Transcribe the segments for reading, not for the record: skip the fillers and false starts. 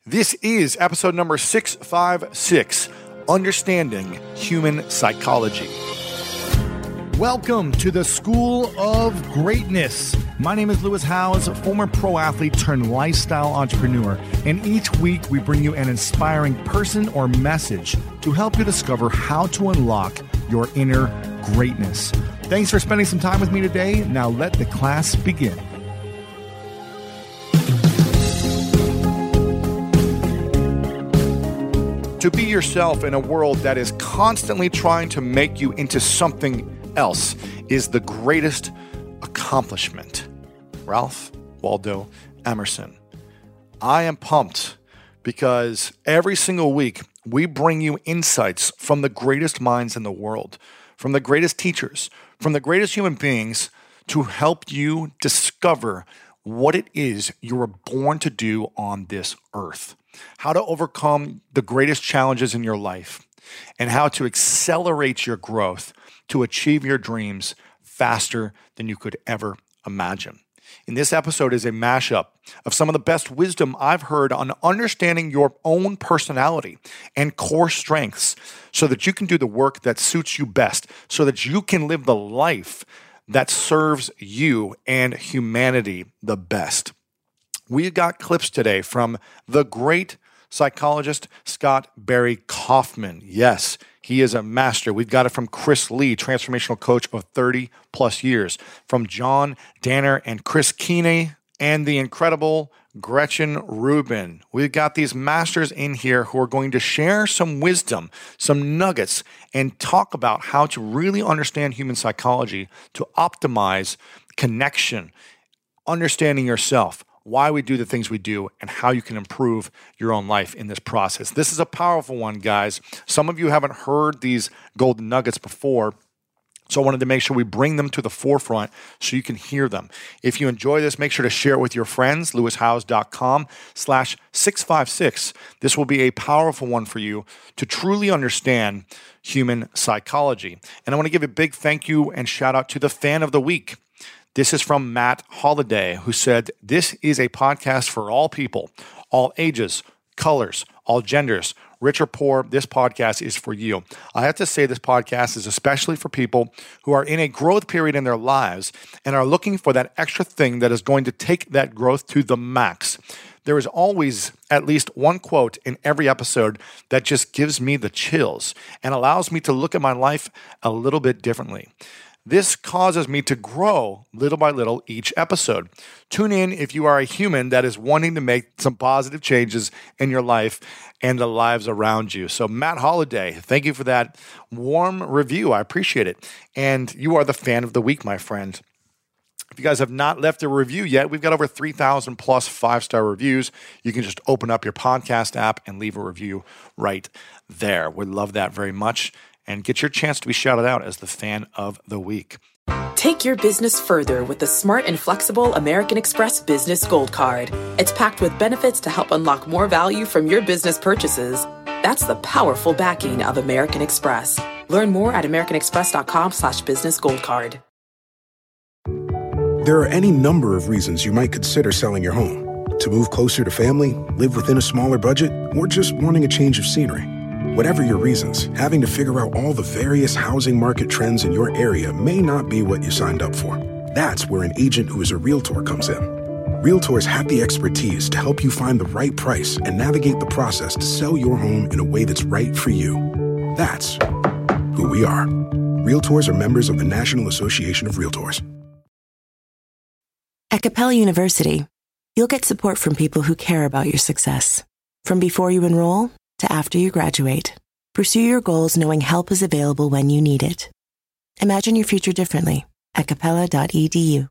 This is episode number 656, Understanding Human Psychology. Welcome to the School of Greatness. My name is Lewis Howes, former pro athlete turned lifestyle entrepreneur, and each week we bring you an inspiring person or message to help you discover how to unlock your inner greatness. Thanks for spending some time with me today. Now let the class begin. To be yourself in a world that is constantly trying to make you into something else is the greatest accomplishment. Ralph Waldo Emerson. I am pumped because every single week we bring you insights from the greatest minds in the world, from the greatest teachers, from the greatest human beings to help you discover what it is you were born to do on this earth. How to overcome the greatest challenges in your life, and how to accelerate your growth to achieve your dreams faster than you could ever imagine. In this episode is a mashup of some of the best wisdom I've heard on understanding your own personality and core strengths so that you can do the work that suits you best, so that you can live the life that serves you and humanity the best. We got clips today from the great psychologist Scott Barry Kaufman. Yes, he is a master. We've got it from Chris Lee, transformational coach of 30 plus years, from John Danner and Chris Keeney, and the incredible Gretchen Rubin. We've got these masters in here who are going to share some wisdom, some nuggets, and talk about how to really understand human psychology to optimize connection, understanding yourself, why we do the things we do, and how you can improve your own life in this process. This is a powerful one, guys. Some of you haven't heard these golden nuggets before, so I wanted to make sure we bring them to the forefront so you can hear them. If you enjoy this, make sure to share it with your friends, lewishowes.com/656. This will be a powerful one for you to truly understand human psychology. And I want to give a big thank you and shout out to the fan of the week. This is from Matt Holliday, who said, "This is a podcast for all people, all ages, colors, all genders, rich or poor. This podcast is for you." I have to say this podcast is especially for people who are in a growth period in their lives and are looking for that extra thing that is going to take that growth to the max. There is always at least one quote in every episode that just gives me the chills and allows me to look at my life a little bit differently. This causes me to grow little by little each episode. Tune in if you are a human that is wanting to make some positive changes in your life and the lives around you. So Matt Holliday, thank you for that warm review. I appreciate it. And you are the fan of the week, my friend. If you guys have not left a review yet, we've got over 3,000 plus 5-star reviews. You can just open up your podcast app and leave a review right there. We'd love that very much. And get your chance to be shouted out as the fan of the week. Take your business further with the smart and flexible American Express Business Gold Card. It's packed with benefits to help unlock more value from your business purchases. That's the powerful backing of American Express. Learn more at americanexpress.com/businessgoldcard. There are any number of reasons you might consider selling your home. To move closer to family, live within a smaller budget, or just wanting a change of scenery. Whatever your reasons, having to figure out all the various housing market trends in your area may not be what you signed up for. That's where an agent who is a realtor comes in. Realtors have the expertise to help you find the right price and navigate the process to sell your home in a way that's right for you. That's who we are. Realtors are members of the National Association of Realtors. At Capella University, you'll get support from people who care about your success. From before you enroll to after you graduate, pursue your goals knowing help is available when you need it. Imagine your future differently at capella.edu.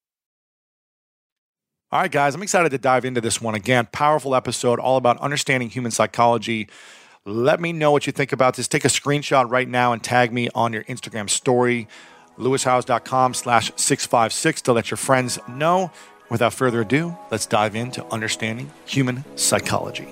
All right, guys, I'm excited to dive into this one again. Powerful episode all about understanding human psychology. Let me know what you think about this. Take a screenshot right now and tag me on your Instagram story, lewishowes.com/656 to let your friends know. Without further ado, let's dive into understanding human psychology.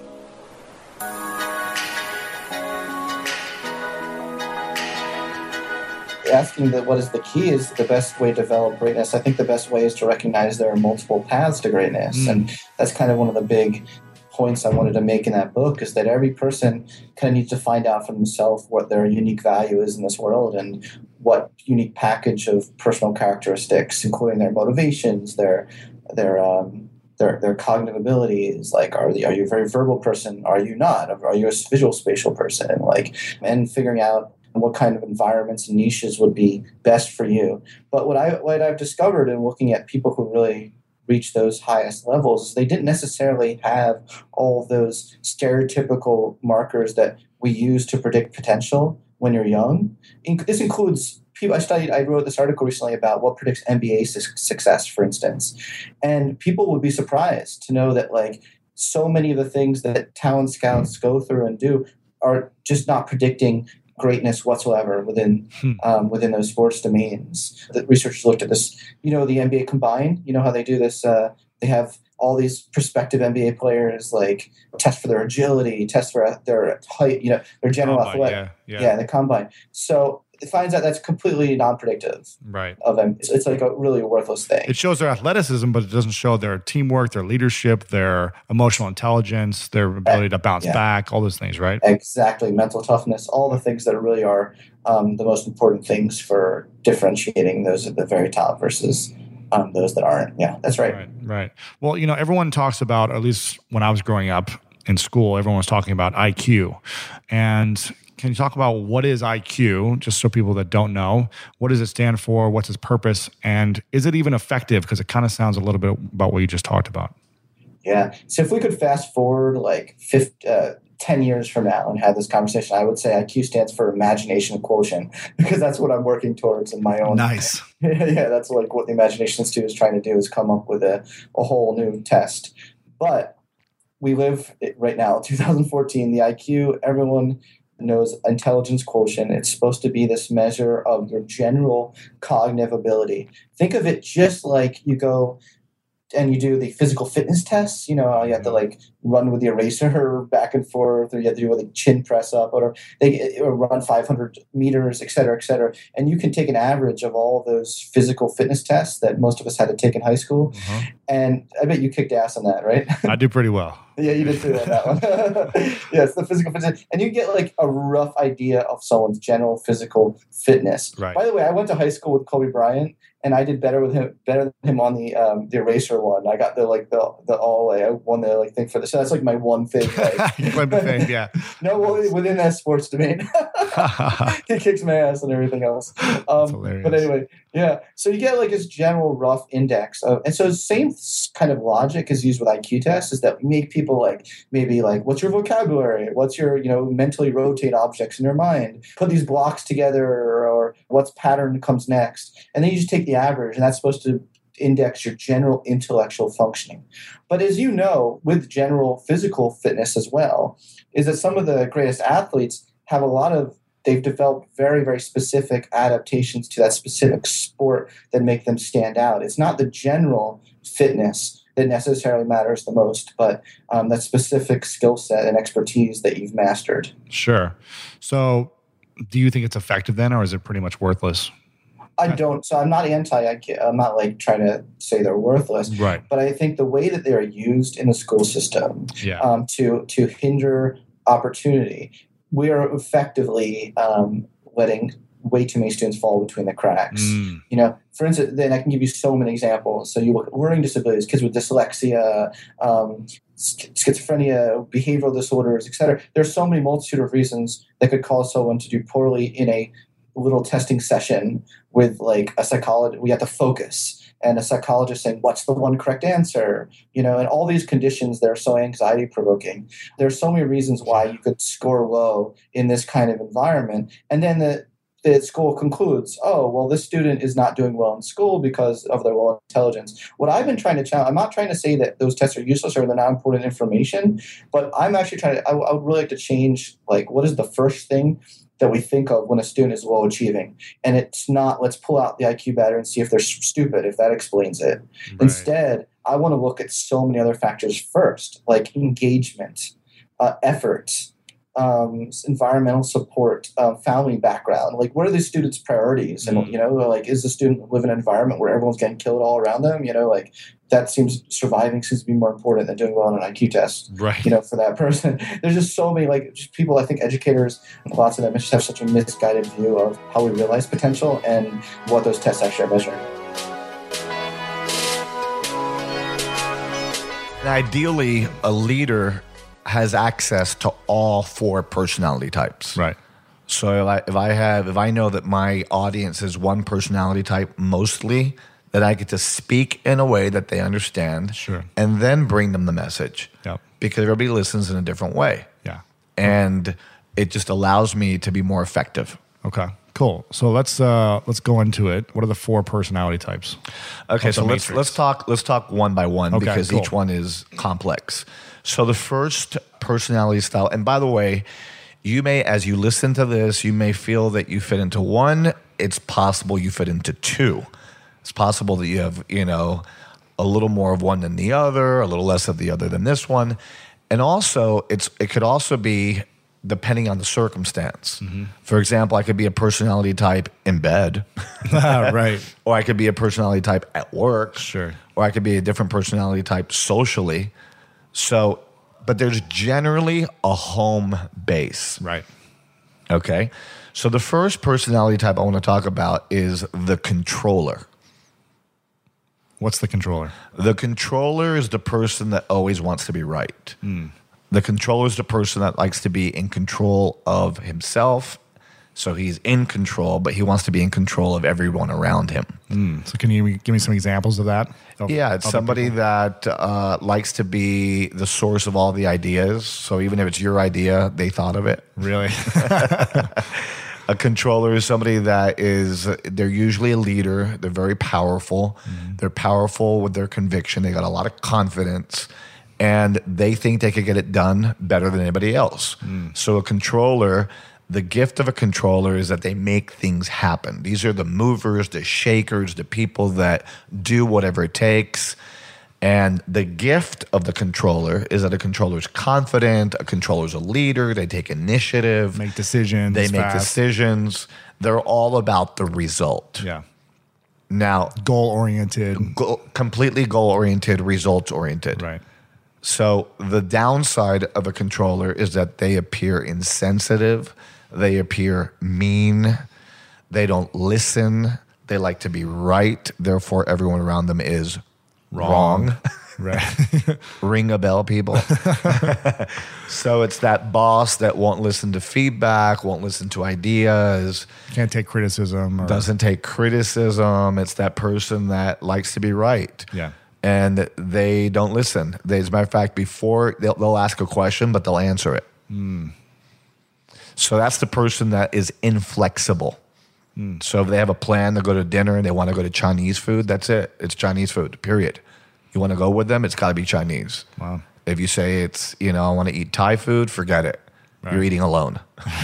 Asking that what is the key is the best way to develop greatness. I think the best way is to recognize there are multiple paths to greatness. And that's kind of one of the big points I wanted to make in that book is that every person kind of needs to find out for themselves what their unique value is in this world and what unique package of personal characteristics, including their motivations, their cognitive abilities. Like, are you a very verbal person? Are you not? Are you a visual spatial person? Like, and figuring out what kind of environments and niches would be best for you. But what I've discovered in looking at people who really reach those highest levels is they didn't necessarily have all of those stereotypical markers that we use to predict potential when you're young. This includes people. I wrote this article recently about what predicts MBA success, for instance, and people would be surprised to know that like so many of the things that talent scouts go through and do are just not predicting greatness whatsoever within those sports domains. The researchers looked at this, the NBA Combine, how they do this, they have all these prospective NBA players like test for their agility, test for their height, their general athletic. Yeah, the Combine. So it finds out that's completely non-predictive. Right. Of them. It's like a really worthless thing. It shows their athleticism, but it doesn't show their teamwork, their leadership, their emotional intelligence, their ability to bounce back, all those things, right? Exactly. Mental toughness, all the things that really are the most important things for differentiating those at the very top versus those that aren't. Yeah, that's right. Right. Well, everyone talks about, at least when I was growing up in school, everyone was talking about IQ. And can you talk about what is IQ, just so people that don't know? What does it stand for? What's its purpose? And is it even effective? Because it kind of sounds a little bit about what you just talked about. Yeah. So if we could fast forward like 10 years from now and have this conversation, I would say IQ stands for imagination quotient, because that's what I'm working towards in my own. Nice. Yeah, that's like what the Imagination Institute is trying to do, is come up with a whole new test. But we live right now, 2014, the IQ, everyone knows intelligence quotient. It's supposed to be this measure of your general cognitive ability. Think of it just like you go and you do the physical fitness tests. You have to like run with the eraser back and forth, or you have to do a chin press up, or run 500 meters, et cetera, et cetera. And you can take an average of all of those physical fitness tests that most of us had to take in high school. Uh-huh. And I bet you kicked ass on that, right? I do pretty well. Yeah, you did say that one. Yes, the physical fitness. And you get like a rough idea of someone's general physical fitness. Right. By the way, I went to high school with Kobe Bryant, and I did better than him on the eraser one. I got the all I won the thing for this. So that's like my one thing. You won the thing, yeah. No, within that sports domain, he kicks my ass and everything else. That's hilarious. But anyway, yeah. So you get like this general rough index and so the same kind of logic is used with IQ tests, is that we make people maybe what's your vocabulary? What's your, mentally rotate objects in your mind? Put these blocks together, or what's pattern comes next. And then you just take the average, and that's supposed to index your general intellectual functioning. But as you know, with general physical fitness as well, is that some of the greatest athletes have they've developed very, very specific adaptations to that specific sport that make them stand out. It's not the general fitness that necessarily matters the most, but that specific skill set and expertise that you've mastered. Sure. So do you think it's effective then, or is it pretty much worthless? I don't. So I'm not anti-IQ. I'm not trying to say they're worthless. Right. But I think the way that they are used in the school system to hinder opportunity, we are effectively letting way too many students fall between the cracks. For instance, then I can give you so many examples. So you look at learning disabilities, kids with dyslexia, schizophrenia, behavioral disorders, et cetera. There's so many multitude of reasons that could cause someone to do poorly in a little testing session with a psychologist. We have to focus, and a psychologist saying, what's the one correct answer? And all these conditions that are so anxiety provoking. There's so many reasons why you could score low in this kind of environment. And then the school concludes, oh, well, this student is not doing well in school because of their low intelligence. What I've been trying to challenge, I'm not trying to say that those tests are useless or they're not important information, but I'm actually I would really like to change, what is the first thing that we think of when a student is low achieving? And it's not, let's pull out the IQ battery and see if they're stupid, if that explains it. Right. Instead, I want to look at so many other factors first, like engagement, effort, environmental support, family background. Like, what are the students' priorities? And, like, is the student live in an environment where everyone's getting killed all around them? Like, surviving seems to be more important than doing well on an IQ test, right? For that person. There's just so many, like, just people, I think educators, lots of them just have such a misguided view of how we realize potential and what those tests actually are measuring. Ideally, a leader has access to all 4 personality types. Right. So if I know that my audience is one personality type mostly, that I get to speak in a way that they understand, sure, and then bring them the message. Yep. Because everybody listens in a different way. Yeah. And it just allows me to be more effective. Okay. Cool. So let's go into it. What are the 4 personality types? Okay, so let's talk one by one, because each one is complex. So the first personality style, and by the way, you may, as you listen to this, you may feel that you fit into one. It's possible you fit into 2. It's possible that you have, a little more of one than the other, a little less of the other than this one. And also, it could also be depending on the circumstance. Mm-hmm. For example, I could be a personality type in bed. Right. Or I could be a personality type at work. Sure. Or I could be a different personality type socially. So, but there's generally a home base. Right. Okay. So the first personality type I want to talk about is the controller. What's the controller? The controller is the person that always wants to be right. Mm. The controller is the person that likes to be in control of himself. So he's in control, but he wants to be in control of everyone around him. Mm. So can you give me some examples of that? It's somebody that likes to be the source of all the ideas. So even if it's your idea, they thought of it. Really? A controller is somebody that they're usually a leader. They're very powerful. Mm-hmm. They're powerful with their conviction. They got a lot of confidence. And they think they could get it done better than anybody else. Mm. So a controller, the gift of a controller is that they make things happen. These are the movers, the shakers, the people that do whatever it takes. And the gift of the controller is that a controller is confident, a controller is a leader, they take initiative. Make decisions. They make decisions. They're all about the result. Yeah. Now, goal-oriented. Completely goal-oriented, results-oriented. Right. So the downside of a controller is that they appear insensitive, they appear mean, they don't listen, they like to be right, therefore everyone around them is wrong. Right. Ring a bell, people. So it's that boss that won't listen to feedback, won't listen to ideas. Can't take criticism. Doesn't take criticism. It's that person that likes to be right. Yeah. And they don't listen. As a matter of fact, before they'll ask a question, but they'll answer it. Mm. So that's the person that is inflexible. Mm. So if they have a plan to go to dinner and they want to go to Chinese food, that's it. It's Chinese food, period. You want to go with them, it's got to be Chinese. Wow. If you say it's, I want to eat Thai food, forget it. Right. You're eating alone.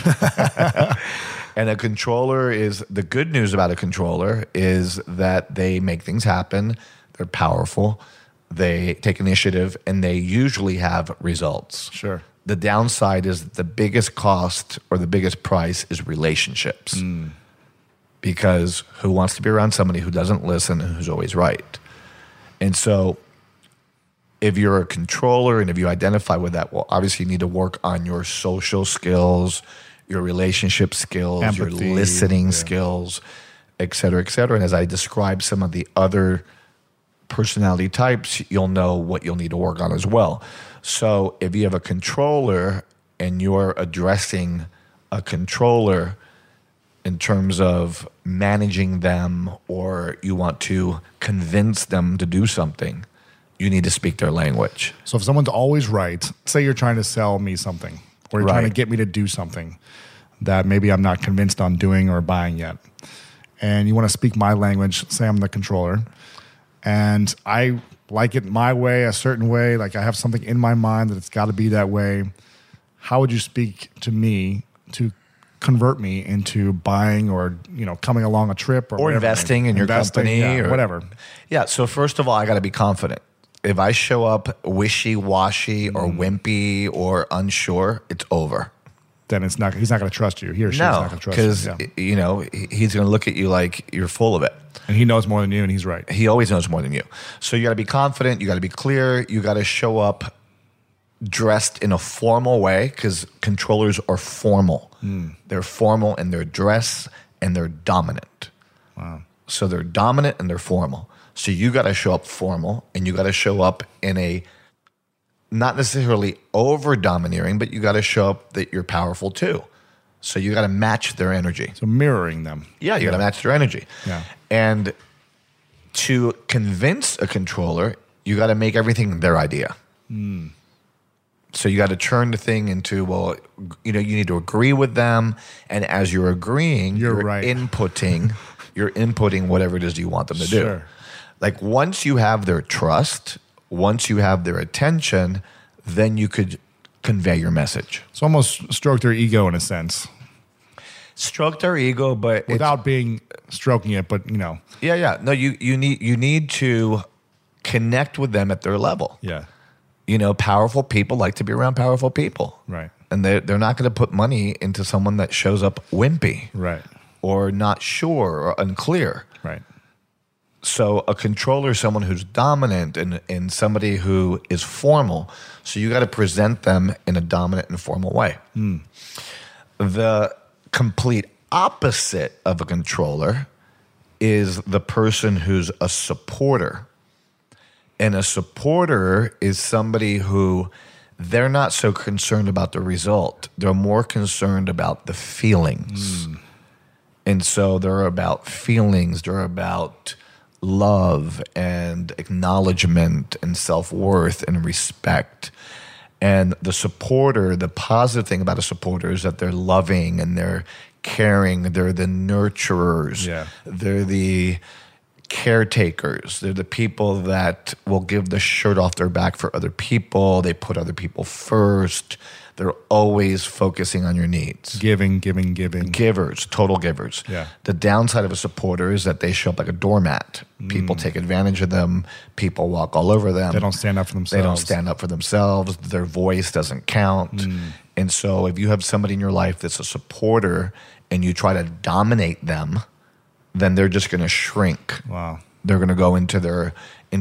And a controller is, the good news about a controller is that they make things happen. They're powerful, they take initiative, and they usually have results. Sure. The downside is the biggest cost or the biggest price is relationships. Mm. Because who wants to be around somebody who doesn't listen and who's always right? And so if you're a controller and if you identify with that, well, obviously you need to work on your social skills, your relationship skills, empathy, your listening skills, et cetera, et cetera. And as I describe some of the other personality types, you'll know what you'll need to work on as well. So if you have a controller and you're addressing a controller in terms of managing them, or you want to convince them to do something, you need to speak their language. So if someone's always right, say you're trying to sell me something, or you're trying to get me to do something that maybe I'm not convinced on doing or buying yet, and you want to speak my language, say I'm the controller, and I like it my way, a certain way, like I have something in my mind that it's got to be that way, how would you speak to me to convert me into buying or, coming along a trip or investing in your company or whatever? Yeah. So first of all, I got to be confident. If I show up wishy-washy or wimpy or unsure, it's over. then he's not going to trust you. He or she's not going to trust you. Because, you know, he's going to look at you like you're full of it. And he knows more than you, and he's right. He always knows more than you. So you got to be confident. You got to be clear. You got to show up dressed in a formal way, because controllers are formal. They're formal in their dress, and they're dominant. Wow. So they're dominant and they're formal. So you got to show up formal, and you got to show up in a not necessarily over-domineering, but you got to show up that you're powerful too. So you got to match their energy. So mirroring them. Yeah, you got to match their energy. Yeah. And to convince a controller, you got to make everything their idea. So you got to turn the thing into, well, you know, you need to agree with them, and as you're agreeing, you're right. inputting, you're inputting whatever it is you want them to do. Like once you have their trust, once you have their attention, then you could convey your message. It's almost stroke their ego in a sense. Stroke their ego, but without being stroking it, but you know. Yeah. No, you need to connect with them at their level. Yeah. You know, powerful people like to be around powerful people. Right. And they're not going to put money into someone that shows up wimpy. Right. Or not sure or unclear. Right. So a controller is someone who's dominant and somebody who is formal. So you got to present them in a dominant and formal way. The complete opposite of a controller is the person who's a supporter. And a supporter is somebody who they're not so concerned about the result. They're more concerned about the feelings. And so they're about feelings. They're about love and acknowledgement and self-worth and respect. And the supporter, the positive thing about a supporter is that they're loving and they're caring. They're the nurturers. Yeah. They're the caretakers. They're the people that will give the shirt off their back for other people. They put other people first. They're always focusing on your needs. Giving. Givers, total givers. Yeah. The downside of a supporter is that they show up like a doormat. People take advantage of them. People walk all over them. They don't stand up for themselves. They don't stand up for themselves. Their voice doesn't count. And so if you have somebody in your life that's a supporter and you try to dominate them, then they're just going to shrink. Wow. They're going to go into their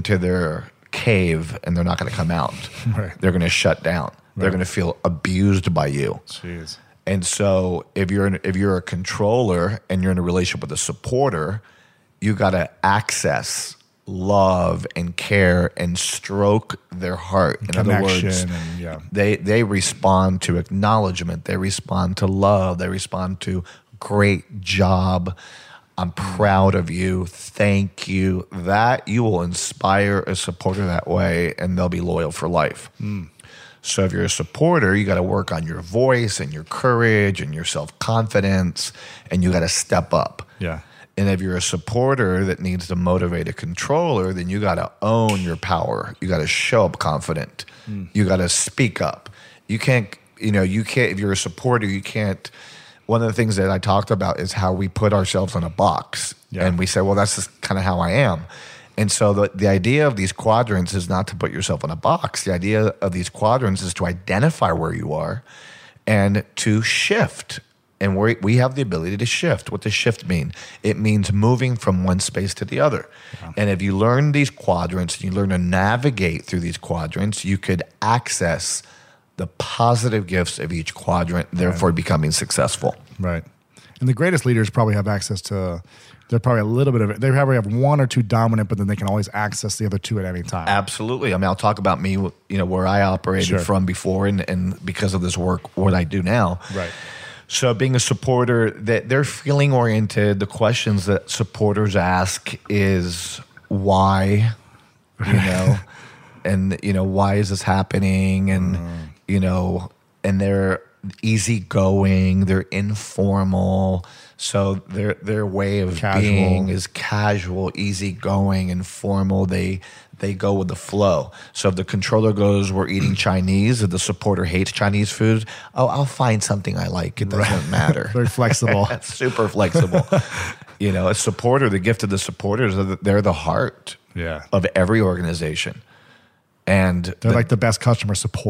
cave and they're not going to come out. Right. They're going to shut down. They're going to feel abused by you. Jeez. And so if you're a controller and you're in a relationship with a supporter, you got to access love and care and stroke their heart. In other words, they respond to acknowledgement. They respond to love. They respond to great job. I'm proud of you. Thank you. That you will inspire a supporter that way, and they'll be loyal for life. So if you're a supporter, you got to work on your voice and your courage and your self-confidence, and you got to step up. Yeah. And if you're a supporter that needs to motivate a controller, then you got to own your power. You got to show up confident. You got to speak up. You can't, if you're a supporter, you can't. One of the things that I talked about is how we put ourselves in a box. Yeah. And we say, well, that's just kind of how I am. And so the idea of these quadrants is not to put yourself in a box. The idea of these quadrants is to identify where you are and to shift. And we have the ability to shift. What does shift mean? It means moving from one space to the other. Yeah. And if you learn these quadrants and you learn to navigate through these quadrants, you could access the positive gifts of each quadrant, therefore becoming successful. Right. And the greatest leaders probably have access to, they're probably a little bit of it. They probably have one or two dominant, but then they can always access the other two at any time. Absolutely. I mean, I'll talk about me, where I operated from before and because of this work, what I do now. Right. So being a supporter, that they're feeling oriented. The questions that supporters ask is why, and, why is this happening? And, and they're easygoing, they're informal. So their way of being is casual, easygoing, informal. They go with the flow. So if the controller goes, we're eating Chinese, if the supporter hates Chinese food, I'll find something I like. It doesn't matter. Very flexible. Super flexible. A supporter, the gift of the supporters, they're the heart of every organization. And they're like the best customer support.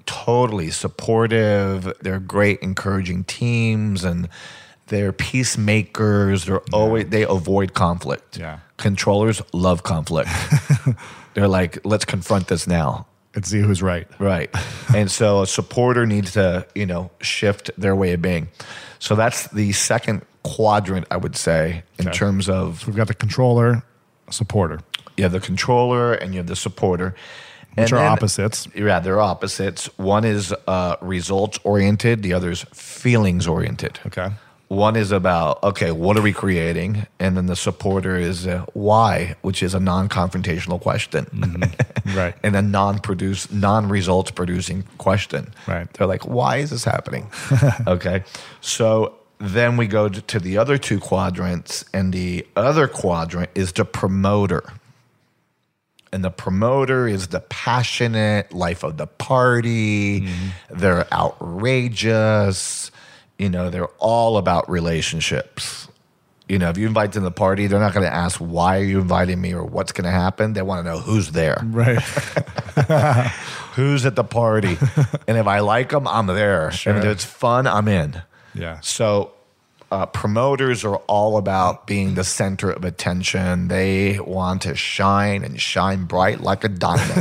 totally supportive. They're great, encouraging teams, and they're peacemakers. They avoid conflict. Yeah. Controllers love conflict. They're like, let's confront this now. Let's see who's right. Right. And so a supporter needs to, shift their way of being. So that's the second quadrant, I would say, in terms of... So we've got the controller, supporter. You have the controller and you have the supporter. Which are opposites. Yeah, they're opposites. One is results-oriented. The other is feelings-oriented. Okay. One is about, okay, what are we creating? And then the supporter is why, which is a non-confrontational question. Mm-hmm. Right. And a non-results producing question. Right. They're like, why is this happening? Okay. So then we go to the other two quadrants, and the other quadrant is the promoter. And the promoter is the passionate life of the party. Mm-hmm. They're outrageous. They're all about relationships. If you invite them to the party, they're not going to ask, why are you inviting me or what's going to happen? They want to know who's there. Right. Who's at the party. And if I like them, I'm there. Sure. And if it's fun, I'm in. Yeah. So promoters are all about being the center of attention. They want to shine and shine bright like a diamond.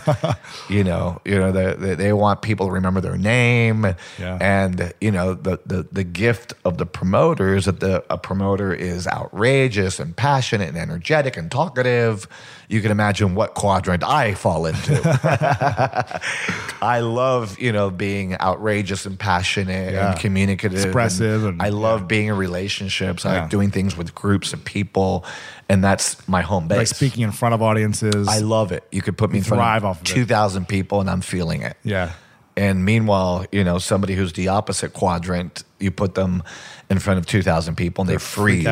They want people to remember their name. Yeah. And the gift of the promoter is that a promoter is outrageous and passionate and energetic and talkative. You can imagine what quadrant I fall into. I love, being outrageous and passionate and communicative. Expressive. And I love being in relationships. I like doing things with groups of people. And that's my home base. Like speaking in front of audiences. I love it. You could put me in front of 2,000 people and I'm feeling it. Yeah. And meanwhile, somebody who's the opposite quadrant, you put them in front of 2,000 people and they freeze.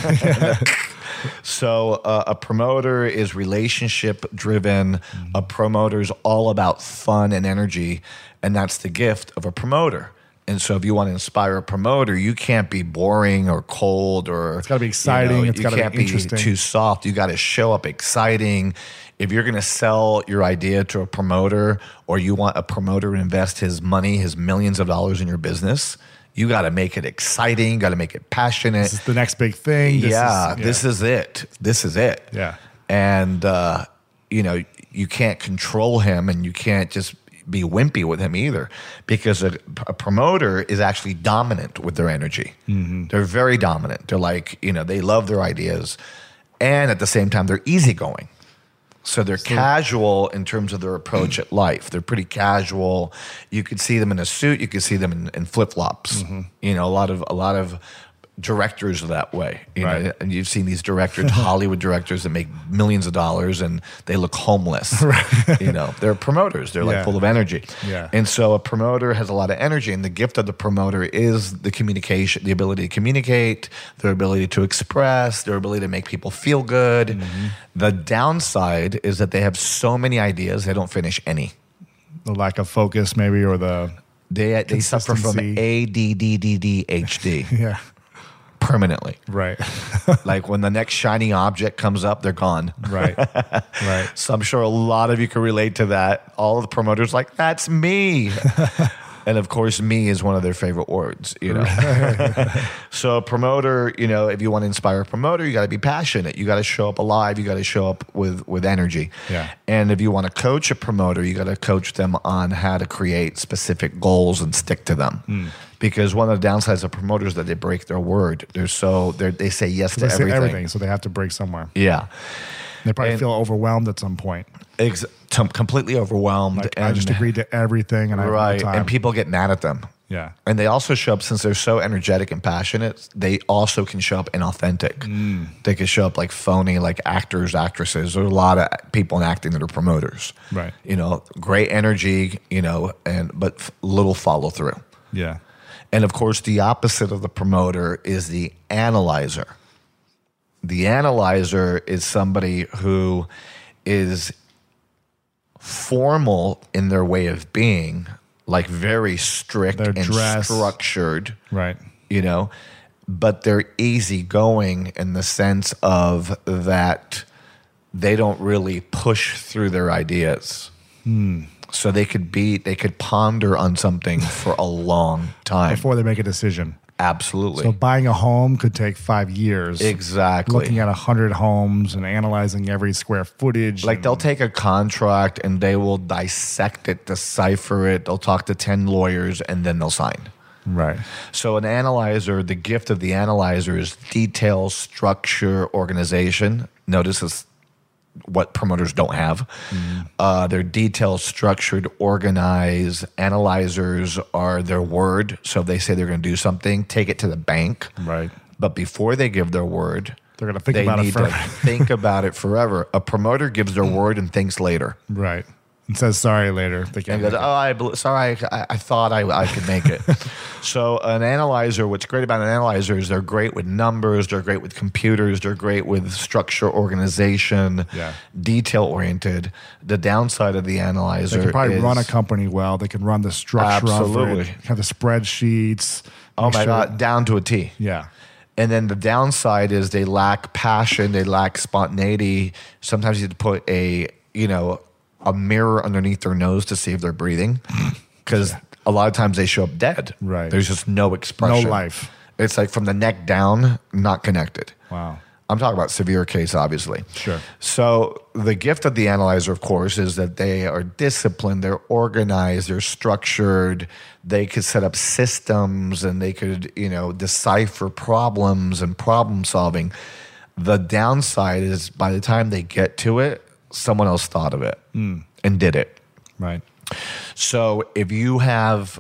So a promoter is relationship driven. Mm-hmm. A promoter is all about fun and energy. And that's the gift of a promoter. And so if you want to inspire a promoter, you can't be boring or cold or... It's got to be exciting. It's got to be interesting. Can't be too soft. You got to show up exciting. If you're going to sell your idea to a promoter or you want a promoter to invest his money, his millions of dollars in your business... You got to make it exciting. You got to make it passionate. This is the next big thing. This is it. This is it. Yeah. And, you can't control him and you can't just be wimpy with him either because a promoter is actually dominant with their energy. Mm-hmm. They're very dominant. They're like, they love their ideas. And at the same time, they're easygoing. So they're casual in terms of their approach at life. They're pretty casual. You could see them in a suit. You could see them in flip-flops. Mm-hmm. A lot of directors are that way. Right. And you've seen these directors, Hollywood directors that make millions of dollars and they look homeless. Right. They're promoters. They're like full of energy. Yeah. And so a promoter has a lot of energy, and the gift of the promoter is the communication, the ability to communicate, their ability to express, their ability to make people feel good. Mm-hmm. The downside is that they have so many ideas, they don't finish any. The lack of focus maybe, or the They suffer from ADDDD. Yeah. Permanently. Right. Like when the next shiny object comes up, they're gone. Right. Right. So I'm sure a lot of you can relate to that. All of the promoters like, that's me. And of course, me is one of their favorite words, So a promoter, if you want to inspire a promoter, you got to be passionate. You got to show up alive. You got to show up with energy. Yeah. And if you want to coach a promoter, you got to coach them on how to create specific goals and stick to them. Mm. Because one of the downsides of promoters is that they break their word. They say yes to everything. So they have to break somewhere. Yeah. They probably feel overwhelmed at some point. Completely overwhelmed. Like, I just agreed to everything, and I have no time. And people get mad at them. Yeah. And they also show up, since they're so energetic and passionate, they also can show up inauthentic. Mm. They can show up like phony, like actors, actresses. There's a lot of people in acting that are promoters. Right. Great energy, but little follow through. Yeah. And of course, the opposite of the promoter is the analyzer. The analyzer is somebody who is formal in their way of being, like very strict and structured. Right. But they're easygoing in the sense of that they don't really push through their ideas. So they could ponder on something for a long time before they make a decision. Absolutely. So buying a home could take 5 years. Exactly. Looking at 100 homes and analyzing every square footage. Like they'll take a contract and they will dissect it, decipher it. They'll talk to 10 lawyers and then they'll sign. Right. So an analyzer, the gift of the analyzer is detail, structure, organization. Notice this. What promoters don't have. They're detailed, structured, organized. Analyzers are their word. So if they say they're going to do something, take it to the bank. Right. But before they give their word, they're going to think about it forever. Think about it forever. A promoter gives their word and thinks later. Right. And says sorry later. They can't. And goes, sorry, I thought I could make it. So an analyzer, what's great about an analyzer is they're great with numbers, they're great with computers, they're great with structure, organization, detail oriented. The downside of the analyzer, they can probably run a company well. They can run the structure of it, have the spreadsheets. Oh my God, down to a T. Yeah. And then the downside is they lack passion, they lack spontaneity. Sometimes you have to put a mirror underneath their nose to see if they're breathing, because a lot of times they show up dead. Right. There's just no expression. No life. It's like from the neck down, not connected. Wow. I'm talking about severe case, obviously. Sure. So the gift of the analyzer, of course, is that they are disciplined, they're organized, they're structured. They could set up systems and they could, decipher problems and problem solving. The downside is by the time they get to it, someone else thought of it and did it. Right. So if you have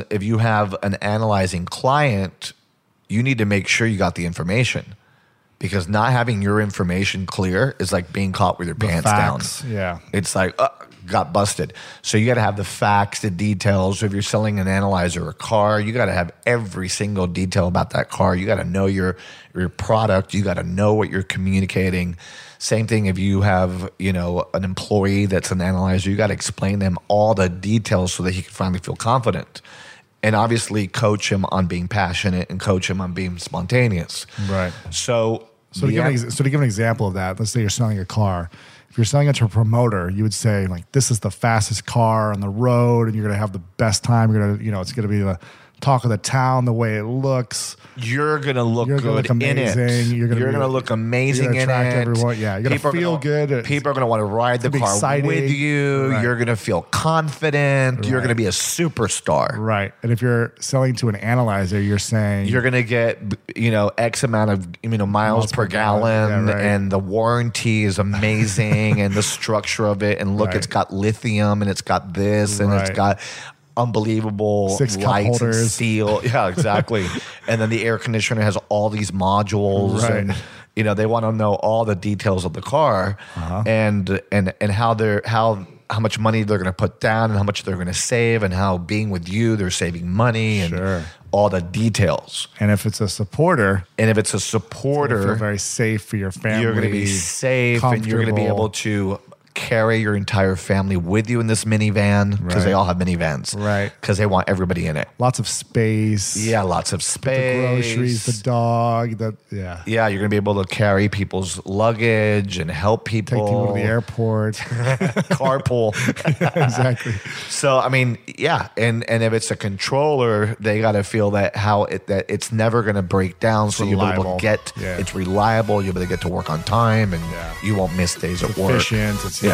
an analyzing client, you need to make sure you got the information, because not having your information clear is like being caught with your pants facts, down. Yeah. It's like, got busted. So you got to have the facts, the details. If you're selling an analyzer or a car, you got to have every single detail about that car. You got to know your product. You got to know what you're communicating. Same thing if you have, an employee that's an analyzer, you got to explain them all the details so that he can finally feel confident. And obviously coach him on being passionate and coach him on being spontaneous. Right. So to give an example of that, let's say you're selling a car. If you're selling it to a promoter, you would say, like, this is the fastest car on the road and you're going to have the best time. You're going to, it's going to be the talk of the town, the way it looks. You're going to look good in it. You're going to look amazing in it. Everyone. Yeah, you're going to feel good. People are going to want to ride the car exciting with you. Right. You're going to feel confident. Right. You're going to be a superstar. Right. And if you're selling to an analyzer, you're saying you're going to get, X amount of, miles per gallon, and the warranty is amazing and the structure of it. And look, it's got lithium and it's got this and it's got unbelievable 6 cup lights holders. And steel. Yeah, exactly. And then the air conditioner has all these modules and they want to know all the details of the car and how much money they're going to put down and how much they're going to save and how being with you they're saving money and all the details. And if it's a supporter, it's going to feel very safe for your family. You're going to be safe and you're going to be able to carry your entire family with you in this minivan, because they all have minivans, right? Because they want everybody in it. Lots of space. Yeah, lots of space. The groceries, the dog. Yeah, you're gonna be able to carry people's luggage and help people. Take people to the airport. Carpool. Exactly. So I mean, yeah, and if it's a controller, they got to feel that that it's never gonna break down. So you'll be able to get it's reliable. You'll be able to get to work on time, and you won't miss days at work. Efficient. It's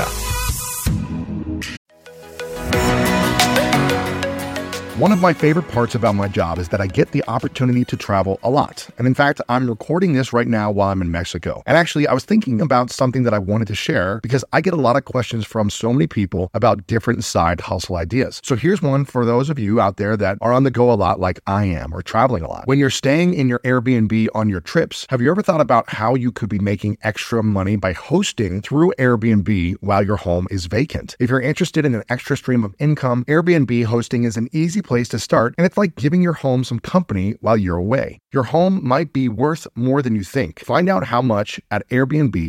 One of my favorite parts about my job is that I get the opportunity to travel a lot. And in fact, I'm recording this right now while I'm in Mexico. And actually, I was thinking about something that I wanted to share because I get a lot of questions from so many people about different side hustle ideas. So here's one for those of you out there that are on the go a lot like I am, or traveling a lot. When you're staying in your Airbnb on your trips, have you ever thought about how you could be making extra money by hosting through Airbnb while your home is vacant? If you're interested in an extra stream of income, Airbnb hosting is an easy place to start, and it's like giving your home some company while you're away. Your home might be worth more than you think. Find out how much at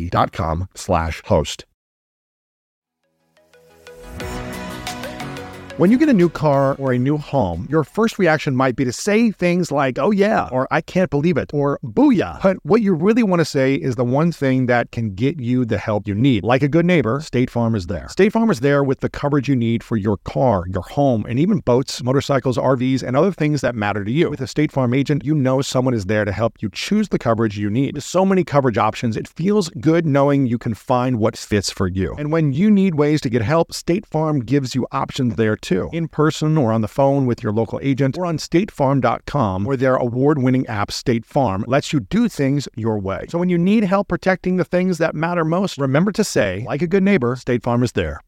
airbnb.com/host. When you get a new car or a new home, your first reaction might be to say things like, oh yeah, or I can't believe it, or booyah. But what you really want to say is the one thing that can get you the help you need. Like a good neighbor, State Farm is there. State Farm is there with the coverage you need for your car, your home, and even boats, motorcycles, RVs, and other things that matter to you. With a State Farm agent, you know someone is there to help you choose the coverage you need. With so many coverage options, it feels good knowing you can find what fits for you. And when you need ways to get help, State Farm gives you options there too. In person or on the phone with your local agent or on statefarm.com, where their award-winning app State Farm lets you do things your way. So when you need help protecting the things that matter most, remember to say, like a good neighbor, State Farm is there.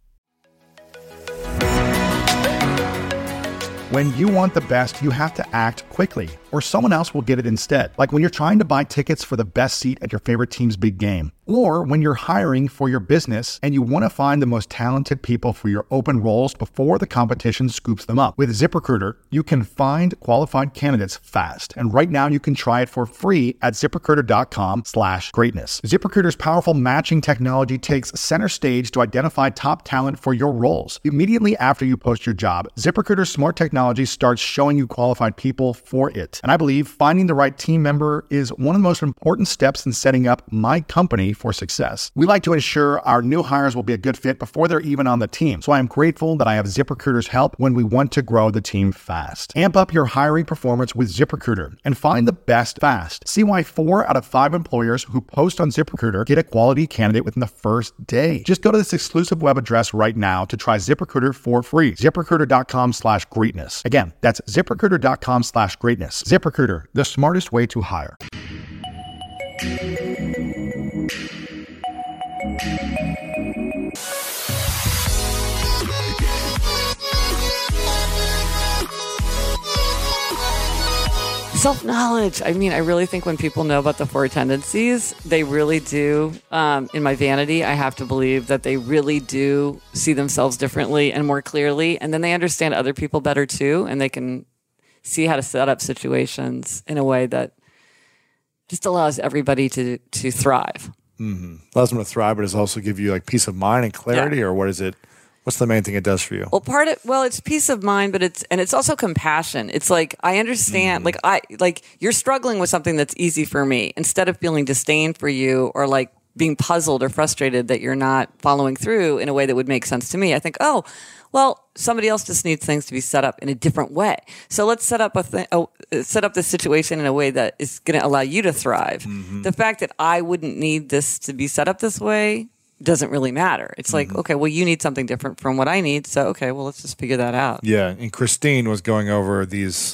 When you want the best, you have to act quickly, or someone else will get it instead. Like when you're trying to buy tickets for the best seat at your favorite team's big game. Or when you're hiring for your business and you want to find the most talented people for your open roles before the competition scoops them up. With ZipRecruiter, you can find qualified candidates fast. And right now you can try it for free at ZipRecruiter.com/greatness. ZipRecruiter's powerful matching technology takes center stage to identify top talent for your roles. Immediately after you post your job, ZipRecruiter's smart technology starts showing you qualified people for it. And I believe finding the right team member is one of the most important steps in setting up my company for success. We like to ensure our new hires will be a good fit before they're even on the team. So I am grateful that I have ZipRecruiter's help when we want to grow the team fast. Amp up your hiring performance with ZipRecruiter and find the best fast. See why 4 out of 5 employers who post on ZipRecruiter get a quality candidate within the first day. Just go to this exclusive web address right now to try ZipRecruiter for free. ZipRecruiter.com/greatness. Again, that's ZipRecruiter.com/greatness. ZipRecruiter, the smartest way to hire. Self-knowledge. I mean, I really think when people know about the 4 tendencies, they really do, in my vanity, I have to believe that they really do see themselves differently and more clearly. And then they understand other people better too. And they can see how to set up situations in a way that just allows everybody to thrive. Mm-hmm. Allows them to thrive, but does it also give you like peace of mind and clarity, or what is it? What's the main thing it does for you? Well, it's peace of mind, but it's also compassion. It's like, I understand, like you're struggling with something that's easy for me. Instead of feeling disdain for you or like being puzzled or frustrated that you're not following through in a way that would make sense to me, I think, oh, well, somebody else just needs things to be set up in a different way. So let's set up this situation in a way that is going to allow you to thrive. Mm-hmm. The fact that I wouldn't need this to be set up this way doesn't really matter. It's like, okay, well, you need something different from what I need. So, okay, well, let's just figure that out. Yeah. And Christine was going over these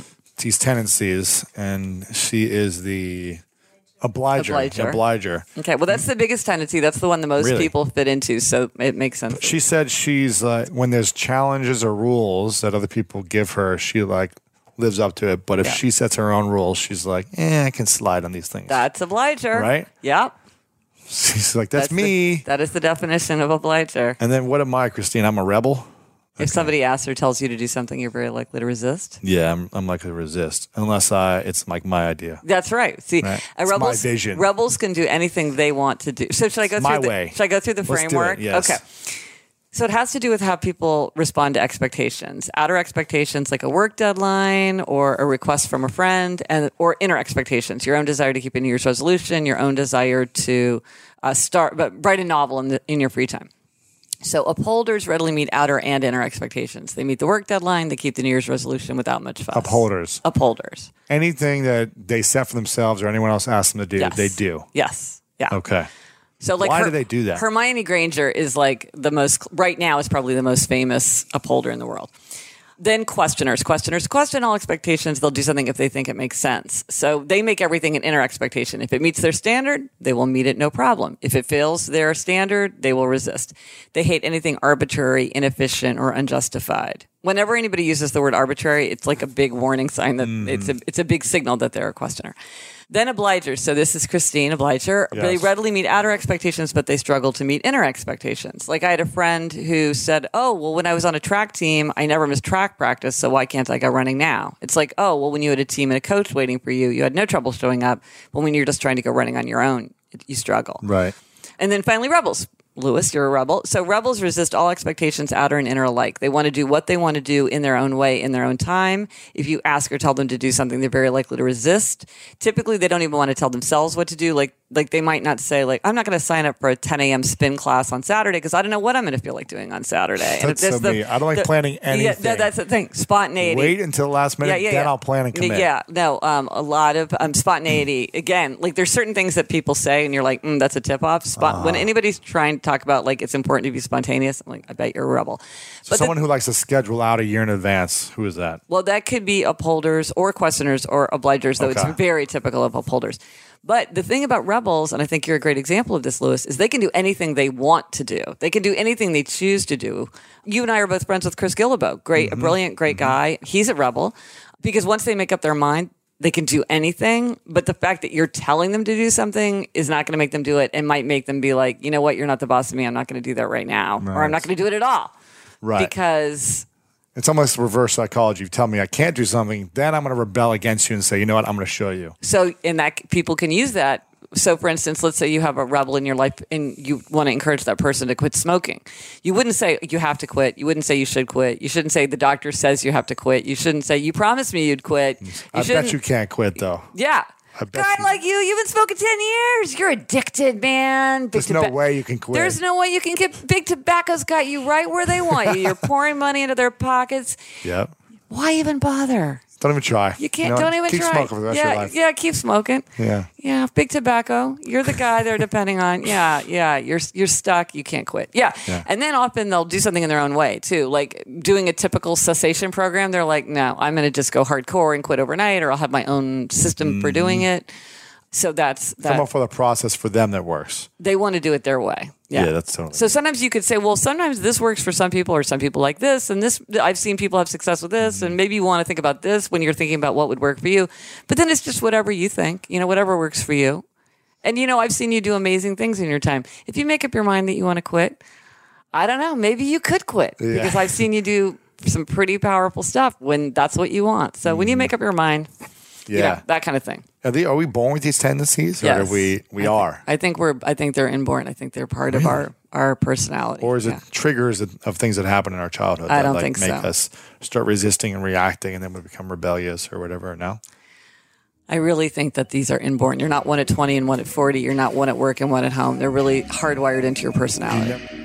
tendencies, and she is the obliger. Okay. Well, that's the biggest tendency. That's the one that most people fit into. So it makes sense. She said she's when there's challenges or rules that other people give her, she like lives up to it. But if she sets her own rules, she's like, I can slide on these things. That's obliger. Right? Yep. She's like, that's me. That is the definition of obliger. And then what am I, Christine? I'm a rebel? If somebody asks or tells you to do something, you're very likely to resist. Yeah, I'm likely to resist unless it's like my idea. That's right. See, right? It's my vision. Rebels can do anything they want to do. So should I go through the framework? Yes. Okay. So it has to do with how people respond to expectations. Outer expectations like a work deadline or a request from a friend, or inner expectations, your own desire to keep a New Year's resolution, your own desire to write a novel in your free time. So upholders readily meet outer and inner expectations. They meet the work deadline. They keep the New Year's resolution without much fuss. Upholders. Anything that they set for themselves or anyone else asks them to do, they do. Yes. Yeah. Okay. So like why do they do that? Hermione Granger is like right now is probably the most famous upholder in the world. Then questioners question all expectations. They'll do something if they think it makes sense. So they make everything an inner expectation. If it meets their standard, they will meet it no problem. If it fails their standard, they will resist. They hate anything arbitrary, inefficient, or unjustified. Whenever anybody uses the word arbitrary, it's like a big warning sign that it's a big signal that they're a questioner. Then obligers. So this is Christine, obliger. Yes. They readily meet outer expectations, but they struggle to meet inner expectations. Like I had a friend who said, oh, well, when I was on a track team, I never missed track practice, so why can't I go running now? It's like, oh, well, when you had a team and a coach waiting for you, you had no trouble showing up. But when you're just trying to go running on your own, you struggle. Right. And then finally, rebels. Lewis, you're a rebel. So rebels resist all expectations, outer and inner alike. They want to do what they want to do in their own way, in their own time. If you ask or tell them to do something, they're very likely to resist. Typically, they don't even want to tell themselves what to do. Like they might not say, like, I'm not going to sign up for a 10 a.m. spin class on Saturday because I don't know what I'm going to feel like doing on Saturday. That's so me. I don't like planning anything. Yeah, that's the thing. Spontaneity. Wait until the last minute, then I'll plan and commit. Yeah, no, a lot of spontaneity. Again, like there's certain things that people say and you're like, that's a tip-off. When anybody's trying to talk about like it's important to be spontaneous, I'm like, I bet you're a rebel. So but someone who likes to schedule out a year in advance, who is that? Well, that could be upholders or questioners or obligers, though it's very typical of upholders. But the thing about rebels, and I think you're a great example of this, Lewis, is they can do anything they want to do. They can do anything they choose to do. You and I are both friends with Chris Guillebeau. A brilliant, great guy. He's a rebel because once they make up their mind, they can do anything. But the fact that you're telling them to do something is not going to make them do it and might make them be like, you know what, you're not the boss of me. I'm not going to do that right now. Or I'm not going to do it at all. Right. Because it's almost reverse psychology. You tell me I can't do something, then I'm going to rebel against you and say, you know what, I'm going to show you. So in that, people can use that. So for instance, let's say you have a rebel in your life and you want to encourage that person to quit smoking. You wouldn't say you have to quit. You wouldn't say you should quit. You shouldn't say the doctor says you have to quit. You shouldn't say you promised me you'd quit. I bet you can't quit though. Yeah. Guy like you've been smoking 10 years. You're addicted, man. There's no way you can quit. There's no way you can get. Big Tobacco's got you right where they want you. You're pouring money into their pockets. Yep. Why even bother? Don't even try. You can't. Don't even keep try. Keep smoking for the rest of your life. Yeah, keep smoking. Yeah. Big Tobacco. You're the guy they're depending on. Yeah. You're stuck. You can't quit. Yeah. And then often they'll do something in their own way too, like doing a typical cessation program. They're like, no, I'm going to just go hardcore and quit overnight, or I'll have my own system for doing it. So that's come up with a process for them that works. They want to do it their way. Yeah, that's totally. So sometimes you could say, well, sometimes this works for some people, or some people like this, and this. I've seen people have success with this, and maybe you want to think about this when you're thinking about what would work for you. But then it's just whatever you think, whatever works for you. And I've seen you do amazing things in your time. If you make up your mind that you want to quit, I don't know, maybe you could quit because I've seen you do some pretty powerful stuff when that's what you want. So when you make up your mind. That kind of thing. Are we born with these tendencies, or yes. we are? I think they're inborn. I think they're part of our personality. Or is it triggers of things that happen in our childhood I that don't think make so. us start resisting and reacting, and then we become rebellious or whatever? No. I really think that these are inborn. You're not one at 20 and one at 40. You're not one at work and one at home. They're really hardwired into your personality.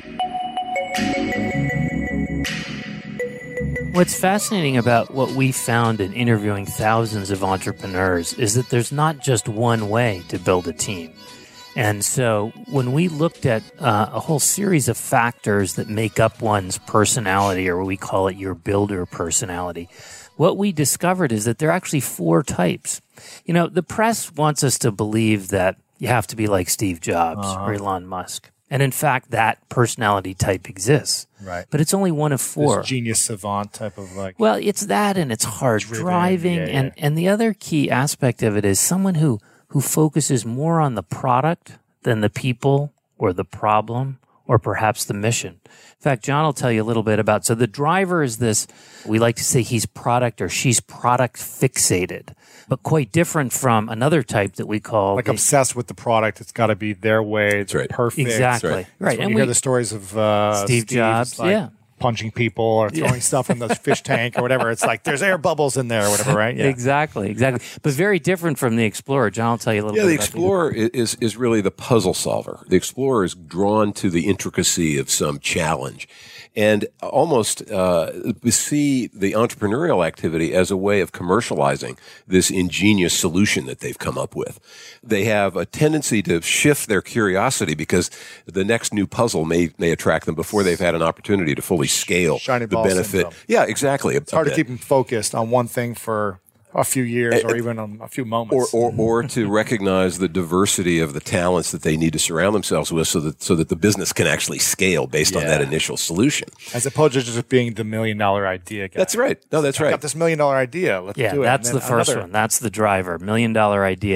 What's fascinating about what we found in interviewing thousands of entrepreneurs is that there's not just one way to build a team. And so when we looked at a whole series of factors that make up one's personality, or we call it your builder personality, what we discovered is that there are actually 4 types. The press wants us to believe that you have to be like Steve Jobs or Elon Musk. And in fact, that personality type exists. Right. But it's only one of 4. This genius savant type of Well, it's that, and it's hard driving. And the other key aspect of it is someone who focuses more on the product than the people or the problem or perhaps the mission. In fact, John will tell you a little bit about, so the driver is this, we like to say he's product or she's product fixated, but quite different from another type that we call obsessed with the product. It's got to be their way. It's perfect. Exactly. Right. And you hear the stories of Steve Jobs, punching people or throwing stuff in the fish tank or whatever. It's like there's air bubbles in there or whatever, right? Yeah. Exactly. But very different from the Explorer. John will tell you a little bit about the Explorer is really the puzzle solver. The Explorer is drawn to the intricacy of some challenge and almost see the entrepreneurial activity as a way of commercializing this ingenious solution that they've come up with. They have a tendency to shift their curiosity because the next new puzzle may attract them before they've had an opportunity to fully scale the benefit. Syndrome. Yeah, exactly. It's hard to keep them focused on one thing for a few years or even on a few moments. Or to recognize the diversity of the talents that they need to surround themselves with so that the business can actually scale based on that initial solution. As opposed to just being the $1 million idea guy. That's right. No, that's right. I got this $1 million idea. Let's do it. That's the first one. That's the driver. $1 million idea.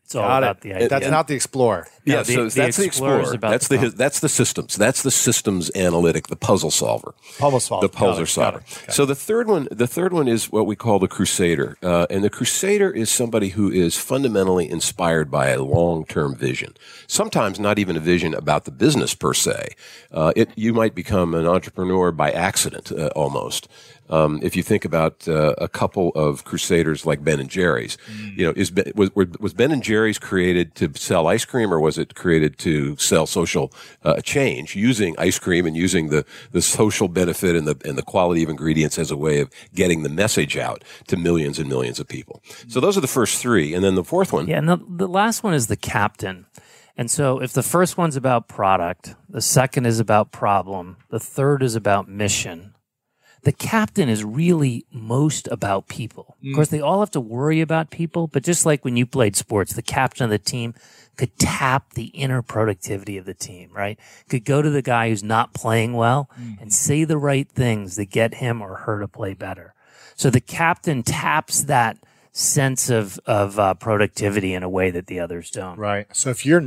It's all about the idea. That's not the Explorer. Yeah, so that's the Explorer. About That's the systems. That's the systems analytic, the puzzle solver. The puzzle solver. So the third one is what we call the Crusader. And the Crusader is somebody who is fundamentally inspired by a long-term vision. Sometimes not even a vision about the business per se. You might become an entrepreneur by accident, almost. If you think about a couple of Crusaders like Ben and Jerry's, was Ben and Jerry's created to sell ice cream, or was it created to sell social change, using ice cream and using the social benefit and the quality of ingredients as a way of getting the message out to millions and millions of people? So those are the first three, and then the fourth one. Yeah, and the last one is the captain. And so if the first one's about product, the second is about problem, the third is about mission, the captain is really most about people. Of course, they all have to worry about people, but just like when you played sports, the captain of the team could tap the inner productivity of the team, right? Could go to the guy who's not playing well and say the right things that get him or her to play better. So the captain taps that sense of productivity in a way that the others don't. Right. So if you're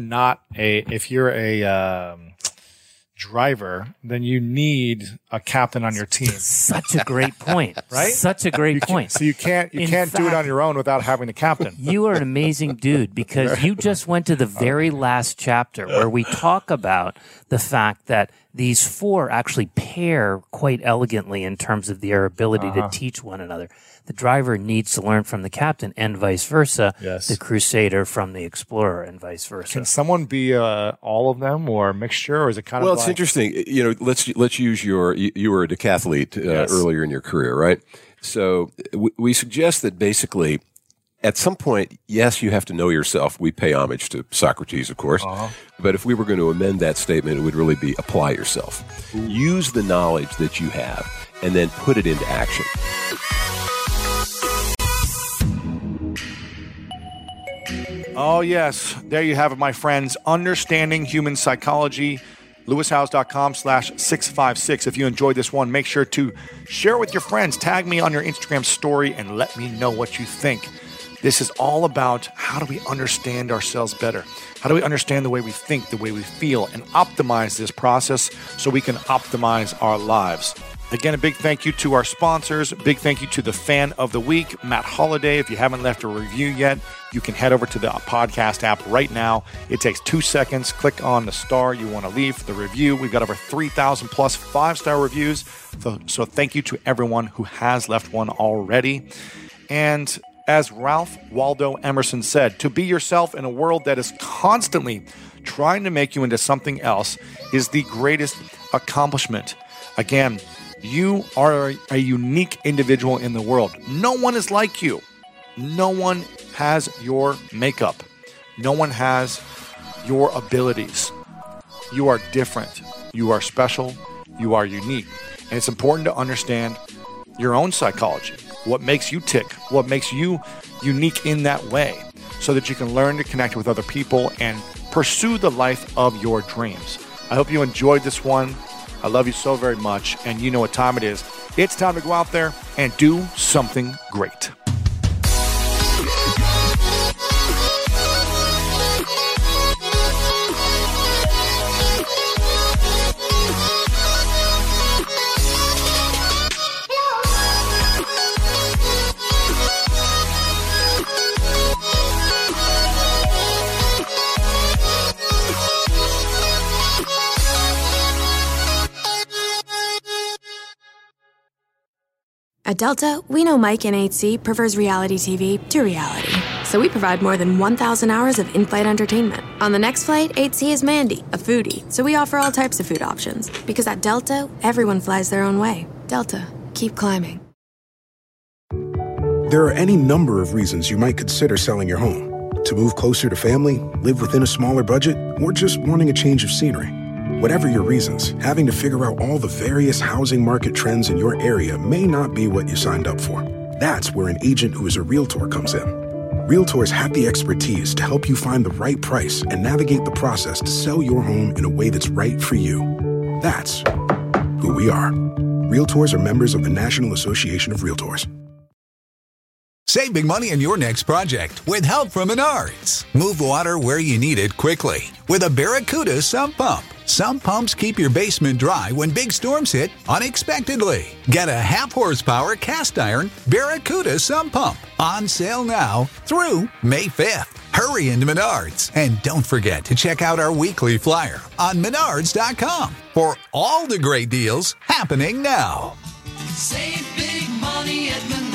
a driver, then you need a captain on your team. Such a great point. Right? Such a great point. So you can't do it on your own without having the captain. You are an amazing dude, because you just went to the very last chapter where we talk about the fact that these four actually pair quite elegantly in terms of their ability to teach one another. The driver needs to learn from the captain, and vice versa. Yes. The Crusader from the Explorer, and vice versa. Can someone be all of them, or a mixture, or is it kind of? Well, it's interesting. Let's use you were a decathlete earlier in your career, right? So we suggest that basically, at some point, yes, you have to know yourself. We pay homage to Socrates, of course. But if we were going to amend that statement, it would really be apply yourself. Use the knowledge that you have, and then put it into action. Oh, yes. There you have it, my friends. Understanding Human Psychology. LewisHowes.com/656. If you enjoyed this one, make sure to share it with your friends. Tag me on your Instagram story and let me know what you think. This is all about how do we understand ourselves better? How do we understand the way we think, the way we feel, and optimize this process so we can optimize our lives? Again, a big thank you to our sponsors. A big thank you to the fan of the week, Matt Holliday. If you haven't left a review yet, you can head over to the podcast app right now. It takes 2 seconds. Click on the star you want to leave for the review. We've got over 3,000 plus 5-star reviews. So thank you to everyone who has left one already. And as Ralph Waldo Emerson said, to be yourself in a world that is constantly trying to make you into something else is the greatest accomplishment. Again, you are a unique individual in the world. No one is like you. No one has your makeup. No one has your abilities. You are different. You are special. You are unique. And it's important to understand your own psychology, what makes you tick, what makes you unique in that way, so that you can learn to connect with other people and pursue the life of your dreams. I hope you enjoyed this one. I love you so very much, and you know what time it is. It's time to go out there and do something great. At Delta, we know Mike in 8C prefers reality TV to reality. So we provide more than 1,000 hours of in-flight entertainment. On the next flight, 8C is Mandy, a foodie. So we offer all types of food options. Because at Delta, everyone flies their own way. Delta, keep climbing. There are any number of reasons you might consider selling your home. To move closer to family, live within a smaller budget, or just wanting a change of scenery. Whatever your reasons, having to figure out all the various housing market trends in your area may not be what you signed up for. That's where an agent who is a realtor comes in. Realtors have the expertise to help you find the right price and navigate the process to sell your home in a way that's right for you. That's who we are. Realtors are members of the National Association of Realtors. Save big money on your next project with help from Menards. Move water where you need it quickly with a Barracuda sump pump. Sump pumps keep your basement dry when big storms hit unexpectedly. Get a half-horsepower cast iron Barracuda sump pump on sale now through May 5th. Hurry into Menards and don't forget to check out our weekly flyer on Menards.com for all the great deals happening now. Save big money at Menards.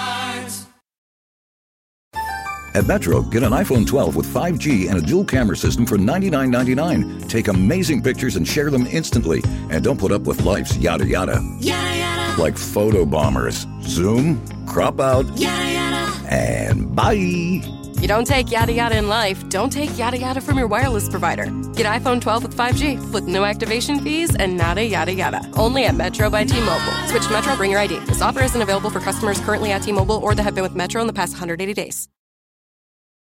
At Metro, get an iPhone 12 with 5G and a dual camera system for $99.99. Take amazing pictures and share them instantly. And don't put up with life's yada yada. Yada yada. Like photo bombers. Zoom, crop out, Yada yada. and bye. You don't take yada yada in life, don't take yada yada from your wireless provider. Get iPhone 12 with 5G with no activation fees and nada yada yada. Only at Metro by T-Mobile. Switch to Metro, bring your ID. This offer isn't available for customers currently at T-Mobile or that have been with Metro in the past 180 days.